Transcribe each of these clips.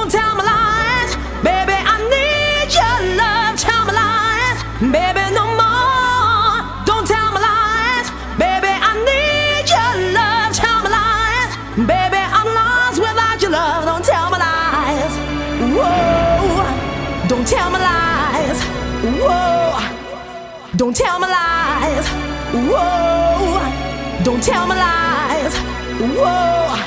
Don't tell me lies, baby, I need your love. Tell me lies, baby, no more. Don't tell me lies, baby, I need your love. Tell me lies, baby, I'm lost without your love. Don't tell me lies, whoa. Don't tell me lies, whoa. Don't tell me lies, whoa. Don't tell me lies, whoa.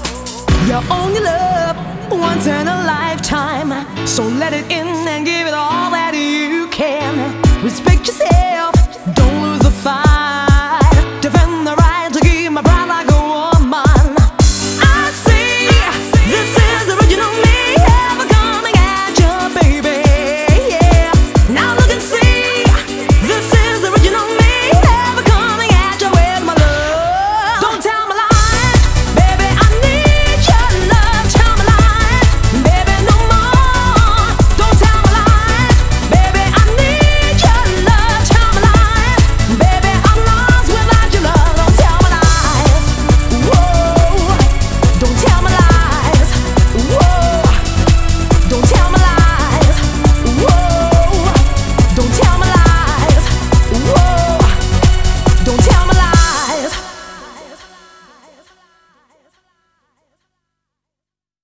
You only love once in a lifetime, so let it in and give it all.